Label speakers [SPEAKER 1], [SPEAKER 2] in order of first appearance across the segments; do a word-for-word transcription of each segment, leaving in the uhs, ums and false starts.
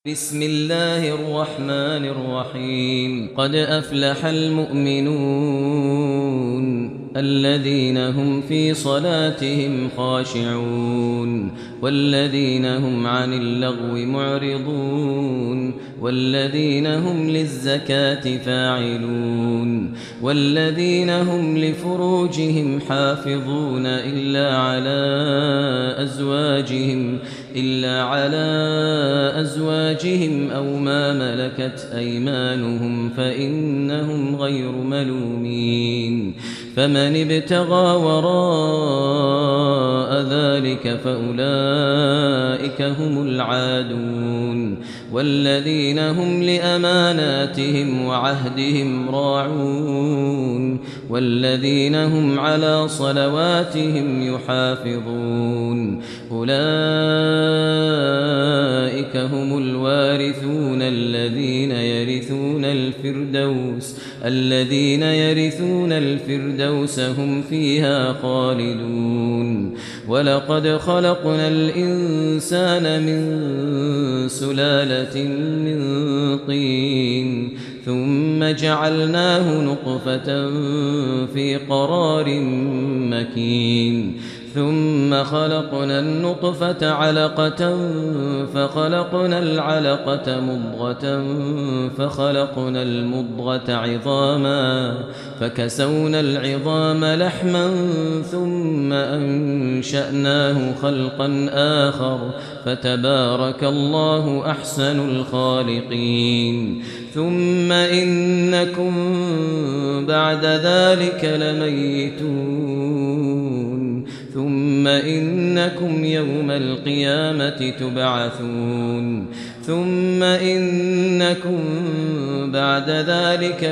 [SPEAKER 1] بسم الله الرحمن الرحيم قد أفلح المؤمنون الذين هم في صلاتهم خاشعون والذين هم عن اللغو معرضون والذين هم للزكاة فاعلون والذين هم لفروجهم حافظون إلا على أزواجهم إلا على أزواجهم أو ما ملكت أيمانهم فإنهم غير ملومين فمن ابتغى وراء ذلك فأولئك هم العادون والذين هم لأماناتهم وعهدهم راعون والذين هم على صلواتهم يحافظون أولئك هم الوارثون الذين يرثون الفردوس الذين يرثون الفردوس هم فيها خالدون ولقد خلقنا الإنسان من سلالة من طين ثم جعلناه نطفة في قرار مكين ثم خلقنا النطفة علقة فخلقنا العلقة مضغة فخلقنا المضغة عظاما فكسونا العظام لحما ثم أنشأناه خلقا آخر فتبارك الله أحسن الخالقين ثم إنكم بعد ذلك لميتون ثم إنكم يوم القيامة تبعثون ثم إنكم بعد ذلك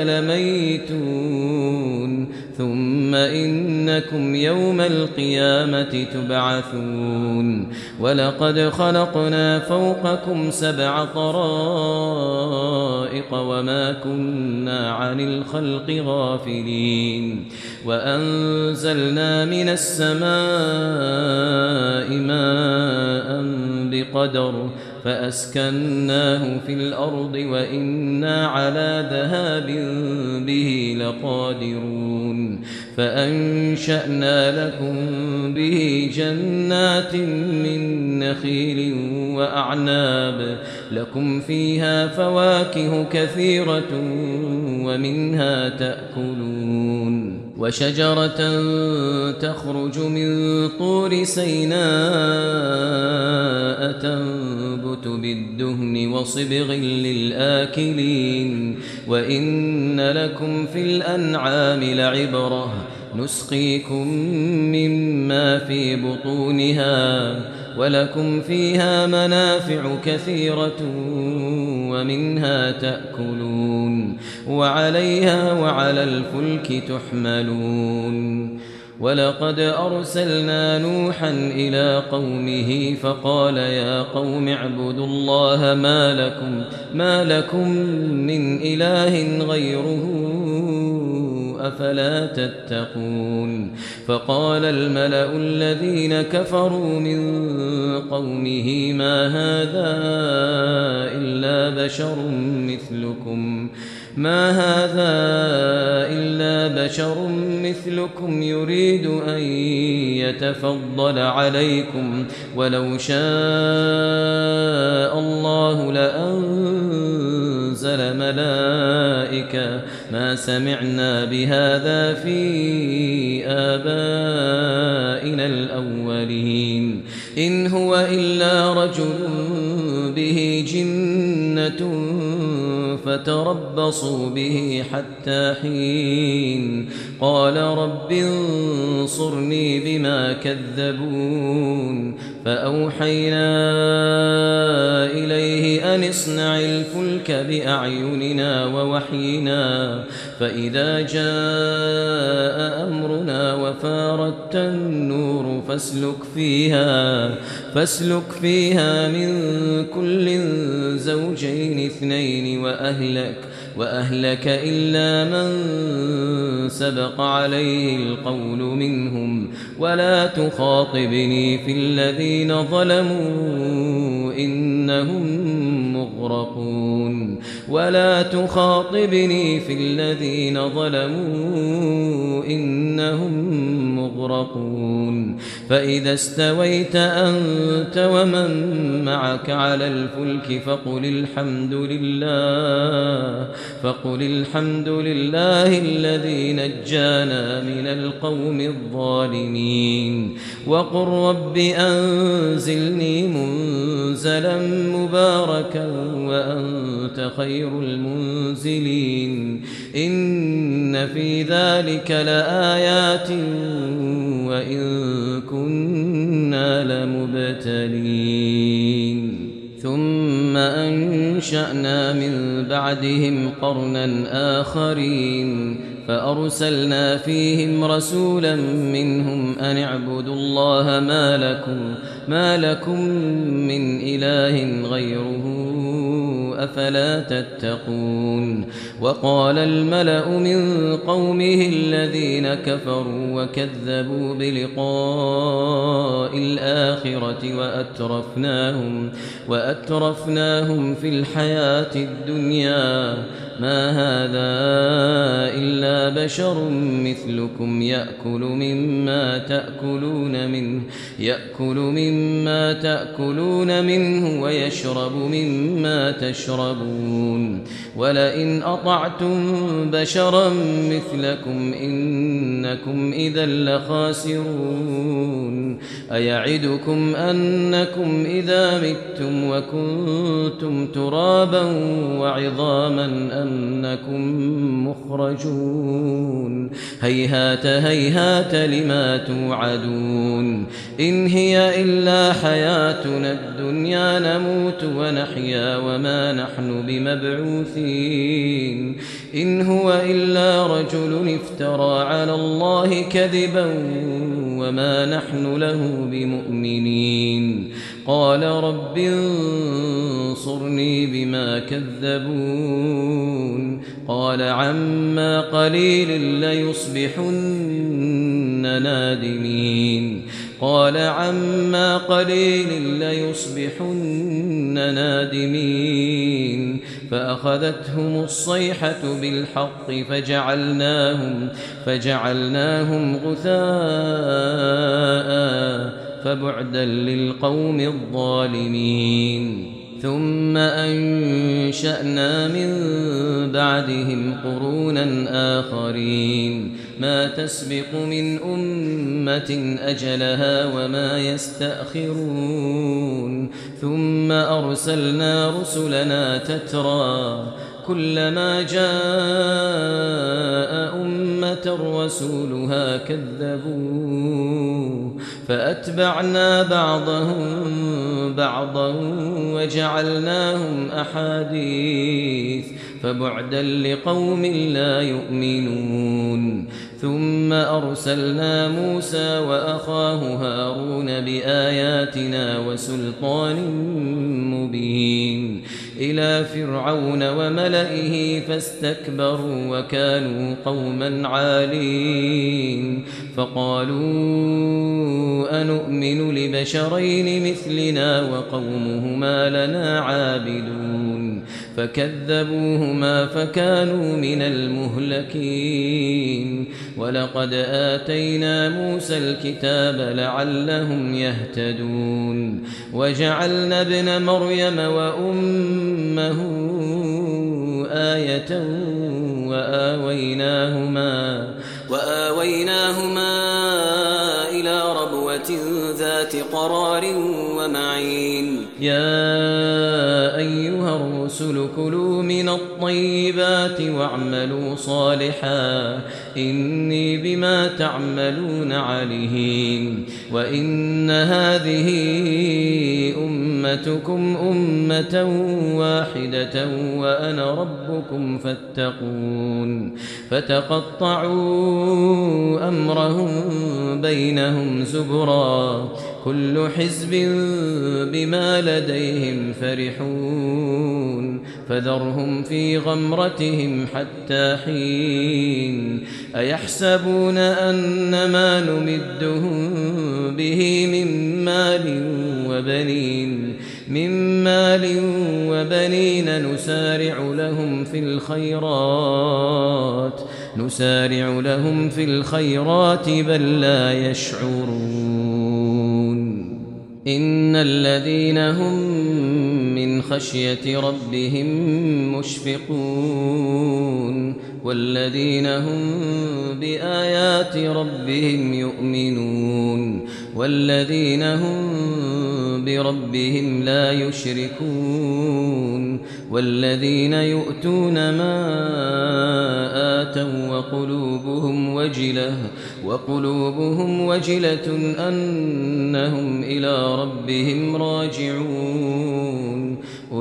[SPEAKER 1] لميتون ثم إنكم يوم القيامة تبعثون ولقد خلقنا فوقكم سبع طرائق وما كنا عن الخلق غافلين وأنزلنا من السماء ماء بقدر فأسكناه في الأرض وإنا على ذهاب به لقادرون فأنشأنا لكم به جنات من نخيل وأعناب لكم فيها فواكه كثيرة ومنها تأكلون وشجرة تخرج من طور سيناء تنبت بالدهن وصبغ للآكلين وإن لكم في الأنعام لعبرة نسقيكم مما في بطونها ولكم فيها منافع كثيرة ومنها تأكلون وعليها وعلى الفلك تحملون ولقد أرسلنا نوحا إلى قومه فقال يا قوم اعبدوا الله ما لكم, ما لكم من إله غيره أفلا تتقون فقال الملأ الذين كفروا من قومه ما هذا إلا بشر مثلكم ما هذا إلا بشر مثلكم يريد أن يتفضل عليكم ولو شاء الله لأنزل ملائكة ما سمعنا بهذا في آبائنا الأولين إن هو إلا رجل به جنة فتربصوا به حتى حين قال رب انصرني بما كذبون فأوحينا إليه أن اصنع الفلك بأعيننا ووحينا فإذا جاء أمرنا وفارت النور فاسلك فيها فاسلك فيها من كل زوجين اثنين وأهلك وأهلك إلا من سبق عليه القول منهم ولا تخاطبني في الذين ظلموا إنهم مغرقون ولا تخاطبني في الذين ظلموا إنهم مغرقون فإذا استويت أنت ومن معك على الفلك فقل الحمد لله فقل الحمد لله الذي نجانا من القوم الظالمين وقل رب أنزلني منزلا مباركا وأنت خير المنزلين إن في ذلك لآيات وإن كنا لمبتلين ثم أنشأنا من بعدهم قرنا آخرين فأرسلنا فيهم رسولا منهم أن اعبدوا الله ما لكم, ما لكم من إله غيره أفلا تتقون وقال الملأ من قومه الذين كفروا وكذبوا بلقاء الآخرة وأترفناهم, وأترفناهم في الحياة الدنيا ما هذا إلا بشر مثلكم يأكل مما تأكلون منه, يأكل مما تأكلون منه ويشرب مما تشربون ولئن أطعتم بشرا مثلكم إنكم إذا لخاسرون أيعدكم أنكم إذا متم وكنتم ترابا وعظاما أنكم مخرجون هيهات هيهات لما توعدون إن هي إلا حياتنا الدنيا نموت ونحيا وما نحن بمبعوثين إن هو إلا رجل افترى على الله كذبا وما نحن له بمؤمنين قال رب انصرني بما كذبون قال عما قليل ليصبحن نادمين قال عما قليل ليصبحن نادمين فأخذتهم الصيحة بالحق فجعلناهم, فجعلناهم غثاء فبعدا للقوم الظالمين ثم أنشأنا من بعدهم قرونا آخرين ما تسبق من أمة أجلها وما يستأخرون ثم أرسلنا رسلنا تترى كلما جاء أمة رسولها كذبوه فأتبعنا بعضهم بعضا وجعلناهم أحاديث فبعدا لقوم لا يؤمنون ثم أرسلنا موسى وأخاه هارون بآياتنا وسلطان مبين إلى فرعون وملئه فاستكبروا وكانوا قوما عالين فقالوا أنؤمن لبشرين مثلنا وقومهما لنا عابدون فكذبوهما فكانوا من المهلكين ولقد آتينا موسى الكتاب لعلهم يهتدون وجعلنا ابن مريم وأمه آية وآويناهما, وآويناهما إلى ربوة ذات قرار ومعين يا أيها الرسل كلوا من الطيبات واعملوا صالحا إني بما تعملون عليم وإن هذه أمتكم أمة واحدة وأنا ربكم فاتقون فتقطعوا أمرهم بينهم زبرا كل حزب بما لديهم فرحون فذرهم في غمرتهم حتى حين أيحسبون أن ما نمدهم به من مال وبنين من مال وبنين نسارع لهم في الخيرات نسارع لهم في الخيرات بل لا يشعرون إن الذين هم من خشية ربهم مشفقون والذين هم بآيات ربهم يؤمنون والذين هم بربهم لا يشركون والذين يؤتون ما آتوا وقلوبهم وجلة وقلوبهم وجلة أنهم إلى ربهم راجعون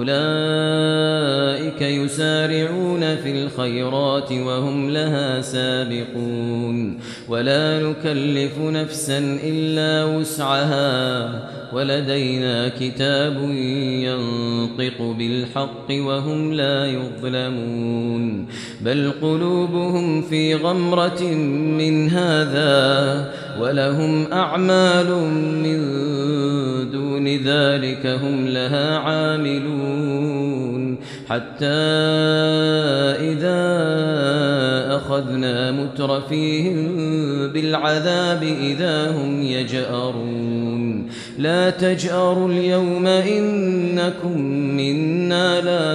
[SPEAKER 1] أولئك يسارعون في الخيرات وهم لها سابقون ولا نكلف نفسا إلا وسعها ولدينا كتاب ينطق بالحق وهم لا يظلمون بل قلوبهم في غمرة من هذا ولهم أعمال من دون ذلك هم لها عاملون حتى إذا أخذنا مترفيهم بالعذاب إذا هم يجأرون لا تجأروا اليوم إنكم منا لا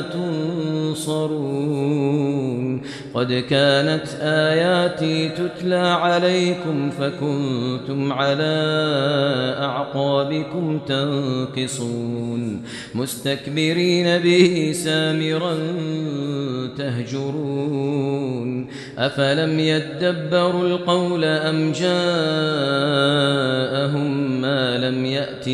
[SPEAKER 1] تنصرون قد كانت آياتي تتلى عليكم فكنتم على أعقابكم تنكصون مستكبرين به سامرا تهجرون أفلم يدبروا القول أم جاءهم ما لم يأت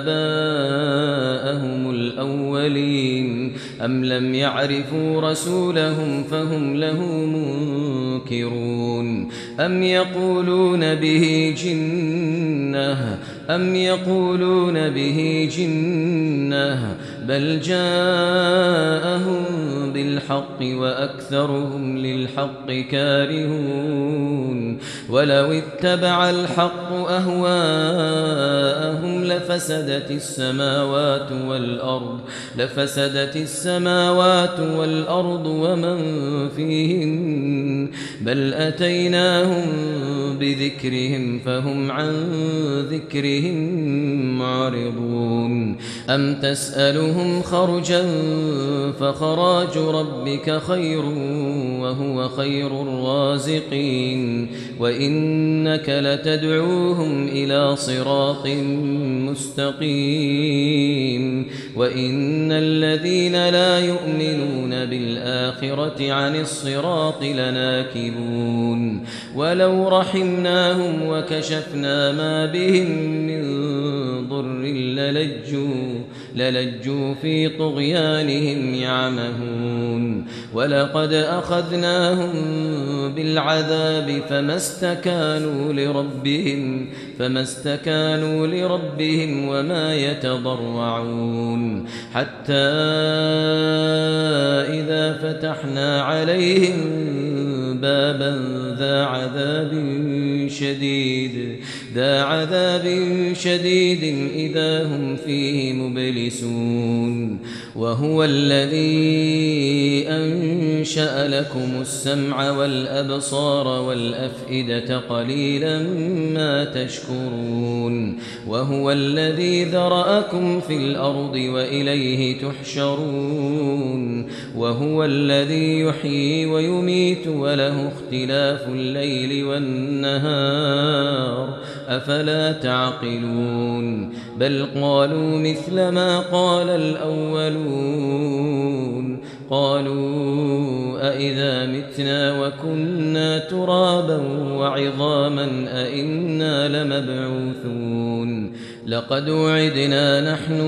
[SPEAKER 1] آباءهم الأولين أم لم يعرفوا رسولهم فهم له منكرون أم يقولون به جنة أم يقولون به جنة بل جاءهم بالحق وأكثرهم للحق كارهون ولو اتبع الحق أهواءهم لفسدت السماوات والأرض لفسدت السماوات والأرض ومن فيهن بل أتيناهم بذكرهم فهم عن ذكرهم معرضون أم تسألهم خرجا فخراج ربك خير وهو خير الرازقين وإنك لتدعوهم إلى صراط مستقيم وإن الذين لا يؤمنون بالآخرة عن الصراط لناكبون ولو رحمناهم وكشفنا ما بهم من ضر للجوا للجوا في طغيانهم يعمهون ولقد أخذناهم بالعذاب فما استكانوا لربهم فما استكانوا لربهم وما يتضرعون حتى إذا فتحنا عليهم بابا ذا عذاب شديد ذا عذاب شديد إذا هم فيه مبلسون وهو الذي أنشأ لكم السمع والأبصار والأفئدة قليلا ما تشكرون وهو الذي ذرأكم في الأرض وإليه تحشرون وهو الذي يحيي ويميت وله اختلاف الليل والنهار أفلا تعقلون بل قالوا مثل ما قال الأولون قالوا أئذا متنا وكنا ترابا وعظاما أئنا لمبعوثون لقد وعدنا نحن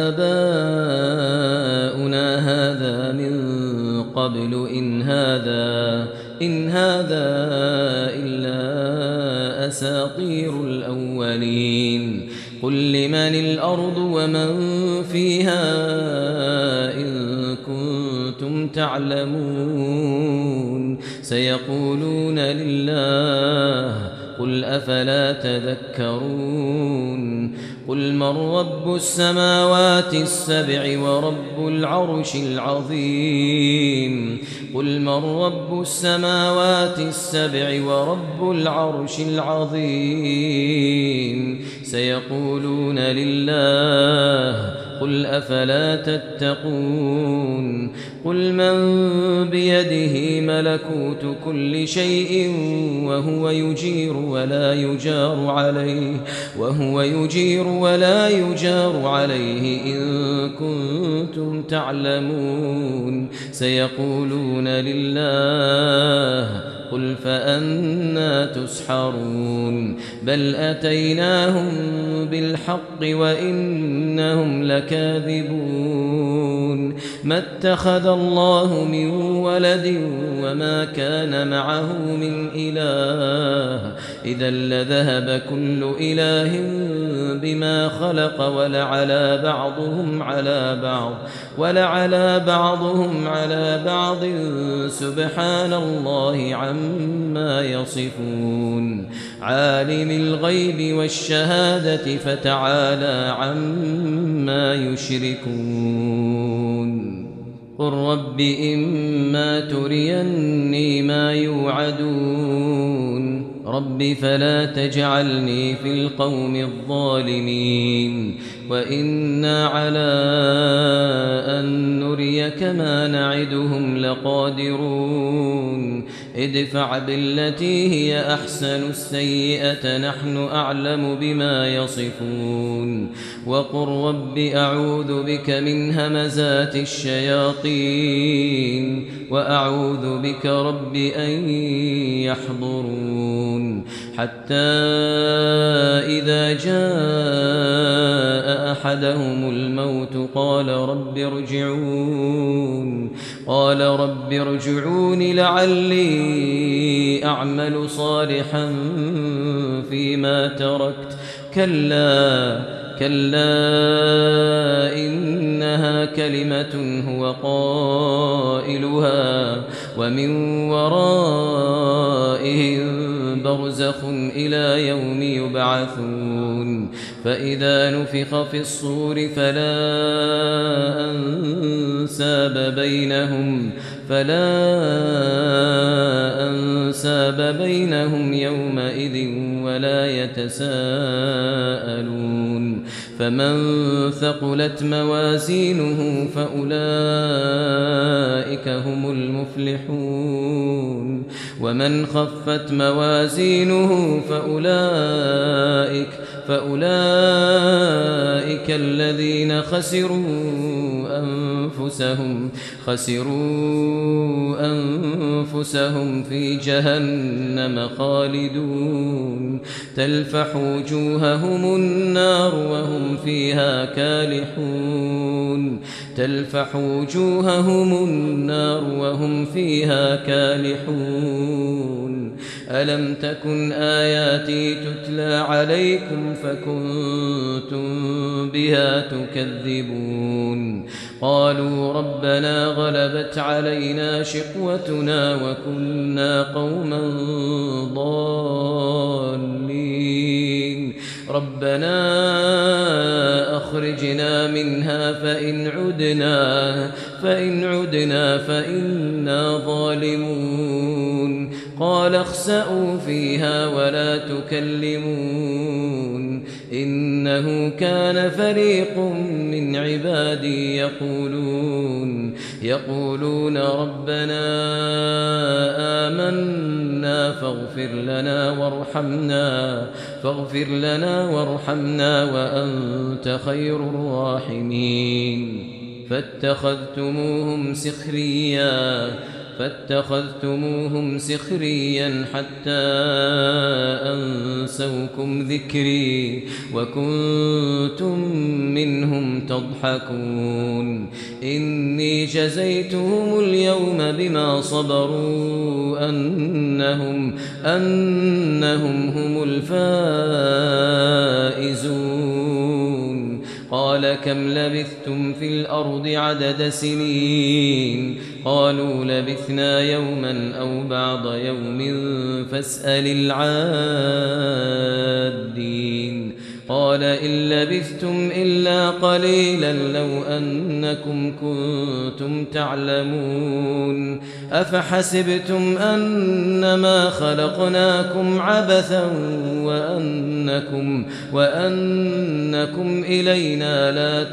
[SPEAKER 1] وآباؤنا هذا من قبل إن هذا إن هذا إلا أساطير الأولين قل لمن الأرض ومن فيها إن كنتم تعلمون سيقولون لله قل أفلا تذكرون قل من رب السماوات السبع ورب العرش العظيم قل من رب السماوات السبع ورب العرش العظيم سيقولون لله قل أفلا تتقون قل من بيده ملكوت كل شيء وهو يجير ولا يجار عليه وهو يجير ولا يجار عليه إن كنتم تعلمون سيقولون لله قل فأنى تسحرون بل أتيناهم بالحق وإنهم لكاذبون ما اتخذ الله من ولد وما كان معه من إله إذا لذهب كل إله بما خلق ولعلى بعضهم على بعض ولعلى بعضهم على بعض سبحان الله عما يصفون عالم الغيب والشهادة فتعالى عما يشركون قل رب إما تريني ما يوعدون رب فلا تجعلني في القوم الظالمين وإنا على أن نريك ما نعدهم لقادرون ادفع بالتي هي أحسن السيئة نحن أعلم بما يصفون وقل رب أعوذ بك من همزات الشياطين وأعوذ بك رب أن يحضرون حتى إذا جاء أحدهم الموت قال رب ارجعون قال رب ارجعون لعلي أعمل صالحا فيما تركت كلا كلا إنها كلمة هو قائلها ومن ورائهم برزخ إلى يوم يبعثون فإذا نفخ في الصور فلا أنساب بينهم فلا أنساب بينهم يومئذ ولا يتساءلون فمن ثقلت موازينه فأولئك هم المفلحون ومن خفت موازينه فأولئك فأولئك الذين خسروا أنفسهم خسروا أنفسهم في جهنم خالدون تلفح وجوههم النار وهم فيها كالحون تلفح وجوههم النار وهم فيها كالحون ألم تكن آياتي تتلى عليكم فكنتم بها تكذبون قالوا ربنا غلبت علينا شقوتنا وكنا قوما ضالين ربنا أخرجنا منها فإن عدنا فإن عدنا فإنا ظالمون قال اخسئوا فيها ولا تكلمون إنه كان فريق من عبادي يقولون يقولون ربنا آمنا فاغفر لنا وارحمنا فاغفر لنا وارحمنا وأنت خير الراحمين فاتخذتموهم سخريا فاتخذتموهم سخريا حتى أنسوكم ذكري وكنتم منهم تضحكون إني جزيتهم اليوم بما صبروا أنهم أنهم هم الفائزون قال كم لبثتم في الأرض عدد سنين قالوا لبثنا يوما أو بعض يوم فاسأل العادين قال إن لبثتم إلا قليلا لو أنكم كنتم تعلمون أفحسبتم أنما خلقناكم عبثا وأنكم, وأنكم إلينا لا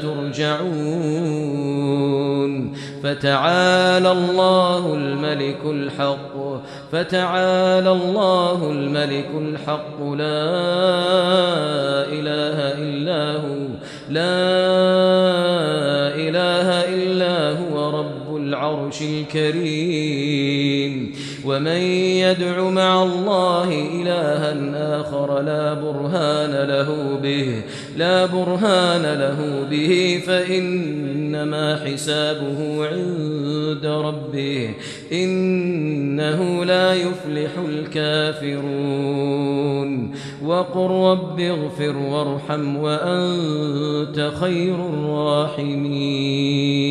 [SPEAKER 1] ترجعون فتعالى الله الملك الحق فتعالى الله الملك الحق لا إله إلا هو لا إله إلا هو رب العرش الكريم ومن يدع مع الله إلها آخر لا برهان له به لا برهان له به فإنما حسابه عند ربه إنه لا يفلح الكافرون وقل رب اغفر وارحم وأنت خير الراحمين